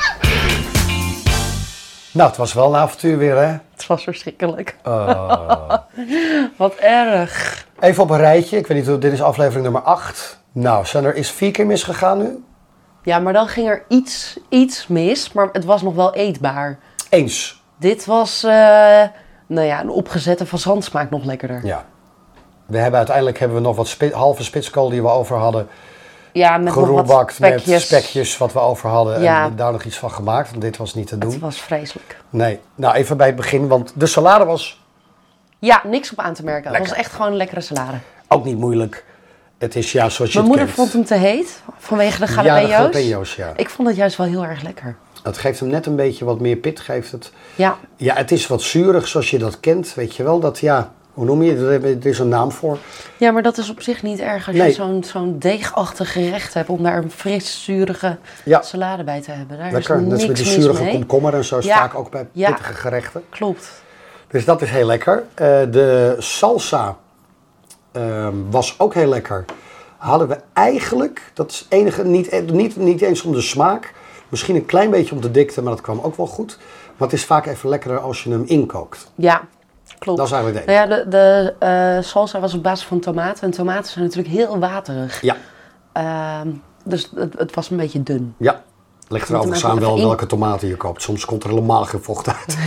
Nou, het was wel een avontuur weer hè.
Het was verschrikkelijk.
Uh.
Wat erg.
Even op een rijtje. Ik weet niet, dit is aflevering nummer acht. Nou, zijn er is vier keer misgegaan nu?
Ja, maar dan ging er iets, iets mis, maar het was nog wel eetbaar.
Eens.
Dit was, uh, nou ja, een opgezette fazant smaakt nog lekkerder.
Ja. We hebben uiteindelijk hebben we nog wat spi- halve spitskool die we over hadden.
Ja, met nog wat
geroerbakt
spekjes.
met spekjes wat we over hadden.
Ja.
En daar nog iets van gemaakt, want dit was niet te doen.
Het was vreselijk.
Nee. Nou, even bij het begin, want de salade was
Ja, niks op aan te merken.
Lekker.
Het was echt gewoon een lekkere salade.
ook niet moeilijk. Het is ja zoals je
Mijn
het
moeder
kent.
vond hem te heet, vanwege de
Ja, de
jalapeño's.
jalapeño's, ja.
Ik vond het juist wel heel erg lekker.
Het geeft hem net een beetje wat meer pit, geeft het.
Ja,
Ja, het is wat zuurig zoals je dat kent, weet je wel. Dat, ja, hoe noem je het? Er is een naam voor.
ja maar dat is op zich niet erg als
Nee.
je zo'n zo'n deegachtig gerecht hebt om daar een fris, zurige
Ja.
salade bij te hebben. Daar
Lekker,
is
net
niks
met die
mis
zurige
mee.
komkommer en zo is
Ja.
vaak ook bij
Ja.
pittige gerechten.
Klopt.
Dus dat is heel lekker. Uh, de salsa uh, was ook heel lekker. Hadden we eigenlijk, dat is het enige, niet, niet, niet eens om de smaak. Misschien een klein beetje om de dikte, maar dat kwam ook wel goed. Maar het is vaak even lekkerder als je hem inkookt.
Ja, klopt.
Dat is eigenlijk het enige.
Nou ja, de, de uh, salsa was op basis van tomaten. En tomaten zijn natuurlijk heel waterig.
Ja,
Uh, dus het, het was een beetje dun.
ja. Ligt er
Moet hem
overigens
even
aan wel
even in-
welke tomaten je koopt. Soms komt er helemaal geen vocht uit.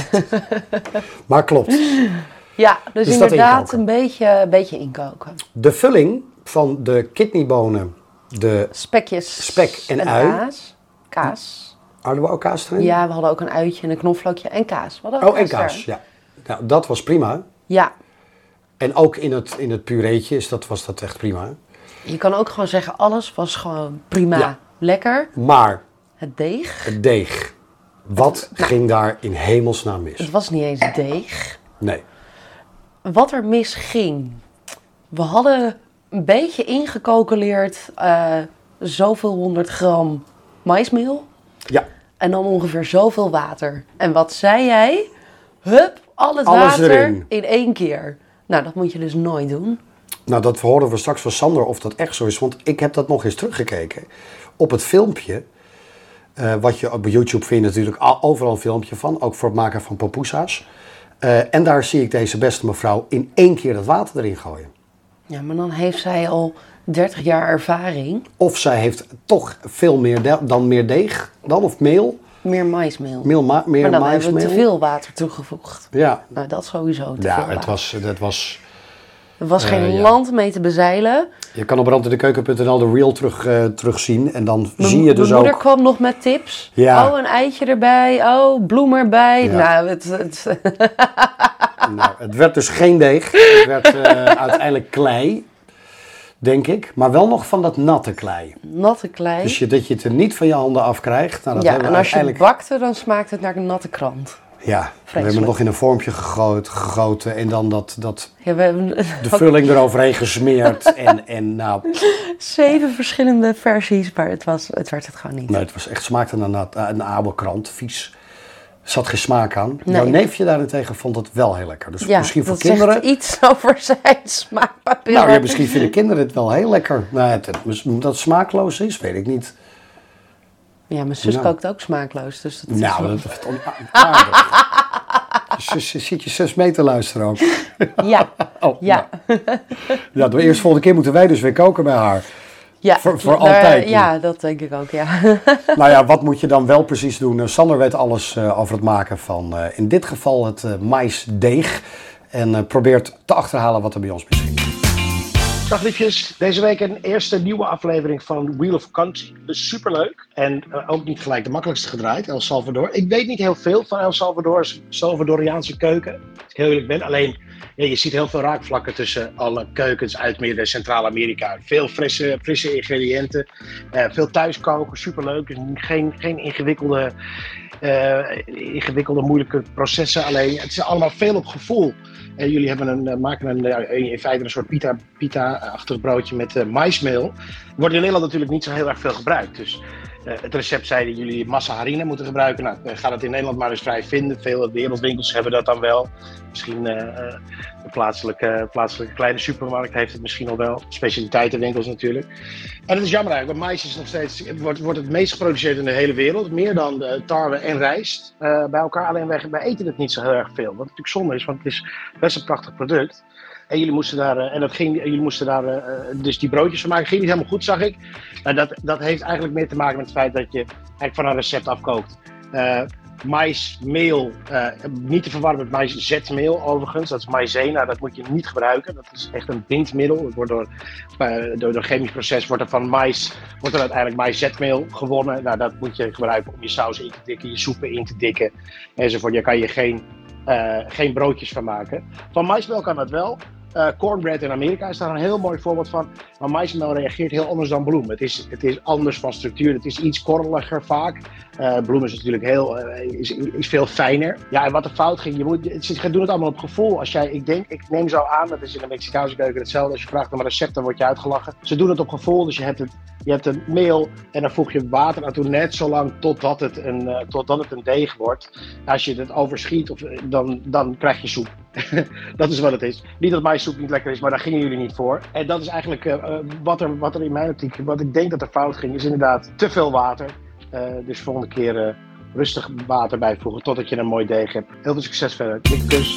Maar klopt.
Ja, dus,
Dus dat
inderdaad
inkoken.
een beetje, een beetje inkoken.
De vulling van de kidneybonen, de
Spekjes.
Spek en ui.
kaas. Kaas.
hadden we ook kaas erin?
Ja, we hadden ook een uitje en een knoflookje en kaas. We hadden ook
Oh, en
kaas
kaas,
erin.
ja. Nou, dat was prima.
Ja,
En ook in het, in het pureetje is dat, was dat echt prima.
je kan ook gewoon zeggen, alles was gewoon prima.
Ja.
Lekker.
Maar
Het deeg.
het deeg, wat ging daar in hemelsnaam mis?
Het was niet eens deeg.
Nee.
Wat er misging. We hadden een beetje ingecalculeerd uh, zoveel honderd gram maismeel.
Ja,
En dan ongeveer zoveel water. En wat zei jij? Hup, al het
Alles
water
erin.
in één keer. Nou, dat moet je dus nooit doen.
nou dat horen we straks van Sander of dat echt zo is. Want ik heb dat nog eens teruggekeken. Op het filmpje, uh, wat je op YouTube vindt natuurlijk al- overal een filmpje van. Ook voor het maken van pupusa's. Uh, en daar zie ik deze beste mevrouw in één keer het water erin gooien.
Ja, maar dan heeft zij al dertig jaar ervaring.
Of zij heeft toch veel meer de- dan meer deeg dan, of meel.
Meer maismeel.
Meel ma- meer
maar dan hebben we
maismeel.
te veel water toegevoegd.
Ja,
Nou, dat sowieso te
ja
veel
het
water.
was, het was...
Er was geen
Eh, ja.
land mee te bezeilen.
Je kan op brandindekeuken punt n l de reel terug, uh, terugzien. En dan
Mijn-
zie je dus
Mijn moeder
ook...
kwam nog met tips.
Ja.
Oh, een eitje erbij. Oh, bloem erbij.
Ja.
Nou, het, het,
Nou, het werd dus geen deeg. Het werd uh, uiteindelijk klei, denk ik. Maar wel nog van dat natte klei.
natte klei.
Dus je, dat je het er niet van je handen afkrijgt. Nou, dat
ja,
hebben
en
we
als je het
uiteindelijk...
bakte, dan smaakt het naar een natte krant.
Ja, we hebben het nog in een vormpje gegooid, gegoten. En dan dat, dat,
Ja, we hebben
de vulling eroverheen gesmeerd. En, en nou...
zeven verschillende versies, maar het, was, het werd het gewoon niet.
Nee, het was echt, smaakte naar een, een abelkrant, vies. Er zat geen smaak aan.
Nee.
Jouw neefje daarentegen vond het wel heel lekker. Dus
Ja,
misschien voor
dat
kinderen...
zegt iets over zijn smaakpapillen.
Nou ja, misschien vinden kinderen het wel heel lekker. Nou, het, het- dat het smaakloos is, weet ik niet.
Ja, mijn zus
Nou.
kookt ook smaakloos, dus dat is
Nou,
wel-
dat is onaardig. Je zus- zit je zes meter luisteren ook.
Ja,
Oh,
ja.
nou. Ja, de eerste volgende keer moeten wij dus weer koken bij haar.
ja.
Voor- voor
Daar-
altijd nu.
Ja, dat denk ik ook, ja.
Nou ja, wat moet je dan wel precies doen? Uh, Sander weet alles uh, over het maken van, uh, in dit geval, het uh, maïsdeeg. En uh, probeert te achterhalen wat er bij ons misging.
Dag liefjes, deze week een eerste nieuwe aflevering van Wheel of Country. Dus superleuk en uh, ook niet gelijk de makkelijkste gedraaid, El Salvador. Ik weet niet heel veel van El Salvador's Salvadoriaanse keuken, als ik heel eerlijk ben. Alleen, ja, je ziet heel veel raakvlakken tussen alle keukens uit Midden- en Centraal-Amerika. Veel frisse, frisse ingrediënten, uh, veel thuiskoken, superleuk. Dus geen, geen ingewikkelde, uh, ingewikkelde, moeilijke processen. Alleen, het is allemaal veel op gevoel. En jullie hebben een, maken een, in feite een soort pita, pita-achtig broodje met uh, maismeel. Wordt in Nederland natuurlijk niet zo heel erg veel gebruikt. Dus uh, het recept zei dat jullie massa harina moeten gebruiken. Nou, ga dat in Nederland maar eens vrij vinden. Veel wereldwinkels hebben dat dan wel. Misschien uh, de plaatselijke, plaatselijke kleine supermarkt heeft het misschien al wel. Specialiteitenwinkels natuurlijk. En het is jammer eigenlijk, want mais is nog steeds, het wordt, wordt het meest geproduceerd in de hele wereld. Meer dan de tarwe en rijst uh, bij elkaar. Alleen wij, wij eten het niet zo heel erg veel. Wat natuurlijk zonde is, want het is best een prachtig product. En jullie moesten daar, uh, en dat ging, jullie moesten daar uh, dus die broodjes van maken. Ging niet helemaal goed, zag ik. Uh, dat, dat heeft eigenlijk meer te maken met het feit dat je eigenlijk van een recept afkookt. Uh, maismeel, uh, niet te verwarren met maiszetmeel overigens. Dat is maizena, dat moet je niet gebruiken. Dat is echt een bindmiddel. Het wordt door, uh, door een chemisch proces wordt er van mais, wordt er uiteindelijk maizetmeel gewonnen. Nou, dat moet je gebruiken om je saus in te dikken, je soepen in te dikken enzovoort. Daar kan je geen, uh, geen broodjes van maken. Van maismeel kan dat wel. Uh, cornbread in Amerika is daar een heel mooi voorbeeld van. Maar maismeel reageert heel anders dan bloem. Het is, het is anders van structuur. Het is iets korreliger vaak. Uh, bloem is natuurlijk heel, uh, is, is veel fijner. Ja, en wat er fout ging, je moet, ze doen het allemaal op gevoel. Als jij, ik denk, ik neem zo aan, dat is in de Mexicaanse keuken hetzelfde. Als je vraagt om een recept, dan word je uitgelachen. Ze doen het op gevoel, dus je hebt het, je hebt een meel en dan voeg je water aan toe, net zo lang totdat het een, uh, totdat het een deeg wordt. Als je het overschiet, of, dan, dan krijg je soep. Dat is wat het is. Niet dat maissoep niet lekker is, maar daar gingen jullie niet voor. En dat is eigenlijk uh, wat, er, wat er in mijn optiek, wat ik denk dat er fout ging, is inderdaad te veel water. Uh, dus volgende keer uh, rustig water bijvoegen totdat je een mooi deeg hebt. Heel veel succes verder. Dikke kus.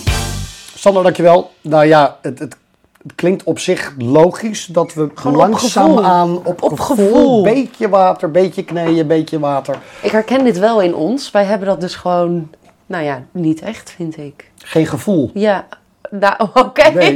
Sander, dankjewel. Nou ja, het, het, het klinkt op zich logisch dat we
Gewoon
langzaamaan op, op,
op
gevoel,
gevoel.
beetje water, beetje kneeën, beetje water.
Ik herken dit wel in ons. Wij hebben dat dus gewoon, nou ja, niet echt, vind ik.
Geen gevoel.
Ja, nou, oké. Okay.
Nee.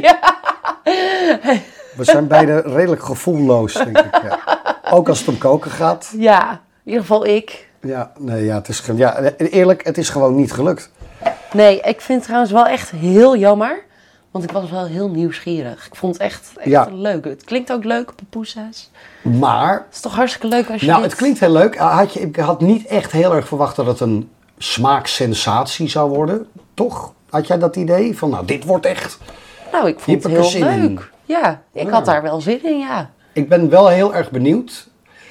We zijn beide redelijk gevoelloos, denk ik. Ja. Ook als het om koken gaat.
Ja, in ieder geval ik.
Ja, nee, ja, het is, ja, eerlijk, het is gewoon niet gelukt.
Nee, ik vind het trouwens wel echt heel jammer. Want ik was wel heel nieuwsgierig. Ik vond het echt, echt
ja.
leuk. Het klinkt ook leuk, papoesa's.
Maar...
Het is toch hartstikke leuk als je
Nou,
dit...
het klinkt heel leuk. Had je, ik had niet echt heel erg verwacht dat het een smaaksensatie zou worden. Toch? Had jij dat idee? Van, nou, dit wordt echt...
Nou, ik vond het heel
zin
leuk.
in.
Ja, ik
Ja.
had daar wel zin in, ja.
Ik ben wel heel erg benieuwd.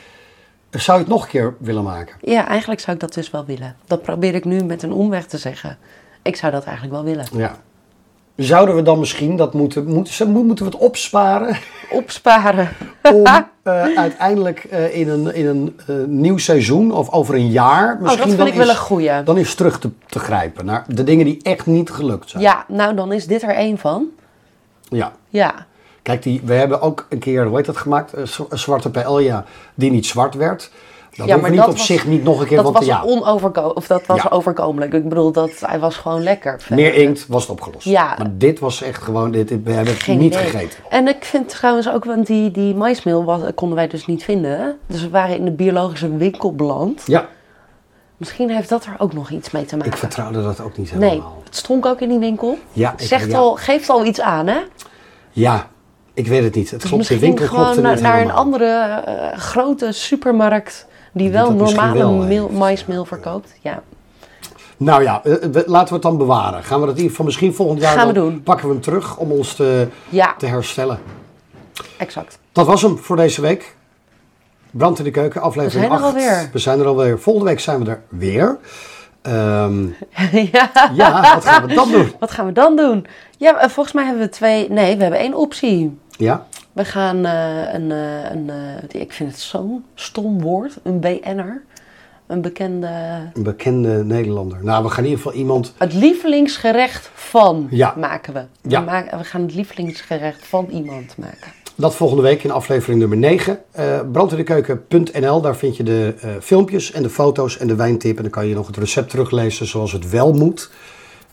Zou je het nog een keer willen maken?
Ja, eigenlijk zou ik dat dus wel willen. Dat probeer ik nu met een omweg te zeggen. Ik zou dat eigenlijk wel willen.
Ja. Zouden we dan misschien dat moeten... Moeten, moeten we het opsparen?
Opsparen.
Om uh, uiteindelijk uh, in een, in een uh, nieuw seizoen of over een jaar...
Oh,
Misschien
dat vind
dan
ik wel
is,
een goeie.
Dan is terug te, te grijpen naar de dingen die echt niet gelukt zijn.
Ja, nou dan is dit er één van.
Ja.
Ja.
Kijk, die, we hebben ook een keer, hoe heet dat gemaakt? Een zwarte paella die niet zwart werd. Dat
ja,
hoeven
maar
niet
dat
op
was,
zich niet nog een keer.
Dat
want,
was
ja,
onoverko- of dat was
Ja.
overkomelijk. Ik bedoel, dat, hij was gewoon lekker.
meer inkt was het opgelost.
Ja.
Maar dit was echt gewoon, dit, dit, we hebben het
Geen
niet
idee.
gegeten.
En ik vind trouwens ook, want die, die maismeel was, konden wij dus niet vinden. Dus we waren in de biologische winkel beland.
Ja,
Misschien heeft dat er ook nog iets mee te maken.
ik vertrouwde dat ook niet helemaal.
Nee, het stonk ook in die winkel.
Ja, ik-
Zegt
ja.
al, geeft al iets aan, hè?
Ja, ik weet het niet. Het
Dus
klopt, de
misschien
winkel
gewoon
klopte
naar,
niet
naar een
helemaal.
andere uh, grote supermarkt die wel
dat misschien
normale
wel
meel,
heeft.
maismeel verkoopt. Ja.
Nou ja, uh, we- laten we het dan bewaren. Gaan we dat in ieder geval misschien volgend jaar
Gaan we
dan
doen.
pakken we hem terug om ons te,
Ja,
te herstellen.
exact.
Dat was hem voor deze week. Brand in de keuken, aflevering
We zijn er
acht.
alweer.
We zijn er alweer. Volgende week zijn we er weer. Ehm,
ja.
ja, wat gaan we dan doen?
Wat gaan we dan doen? Ja, uh, volgens mij hebben we twee... Nee, we hebben één optie.
Ja?
We gaan uh, een... Uh, een uh, ik vind het zo'n stom woord. Een B N'er. Een bekende...
Een bekende Nederlander. Nou, we gaan in ieder geval iemand...
Het lievelingsgerecht van
Ja.
maken we.
Ja.
We, maken, we gaan het lievelingsgerecht van iemand maken.
Dat volgende week in aflevering nummer negen. Uh, brandindekeuken punt n l, daar vind je de uh, filmpjes en de foto's en de wijntip. En dan kan je nog het recept teruglezen zoals het wel moet.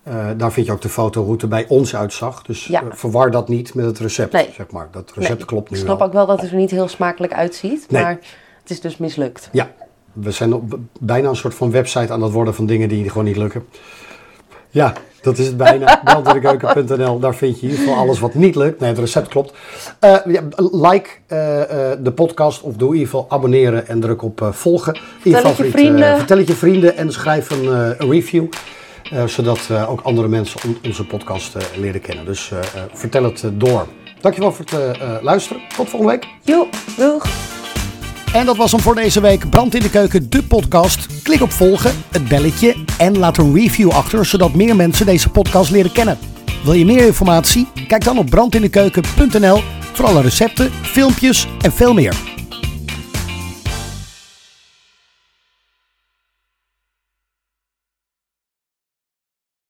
Uh, daar vind je ook de foto hoe het er bij ons uitzag. Dus
ja.
uh, verwar dat niet met het recept,
nee.
zeg maar. Dat recept
nee.
klopt nu
Ik snap
wel.
ook wel dat het er niet heel smakelijk uitziet,
Nee.
maar het is dus mislukt.
Ja, we zijn op, bijna een soort van website aan het worden van dingen die gewoon niet lukken. Ja, dat is het bijna. brand in de keuken punt n l, daar vind je in ieder geval alles wat niet lukt. Nee, het recept klopt. Uh, ja, like uh, uh, de podcast of doe in ieder geval abonneren en druk op uh, volgen.
Vertel het je vrienden.
Uh, vertel het je vrienden en schrijf een, uh, een review. Uh, zodat uh, ook andere mensen on- onze podcast uh, leren kennen. Dus uh, uh, vertel het uh, door. Dankjewel voor het uh, uh, luisteren. Tot volgende week.
Jo, doeg.
En dat was hem voor deze week. Brand in de Keuken, de podcast. Klik op volgen, het belletje en laat een review achter, zodat meer mensen deze podcast leren kennen. Wil je meer informatie? Kijk dan op brand in de keuken punt n l voor alle recepten, filmpjes en veel meer.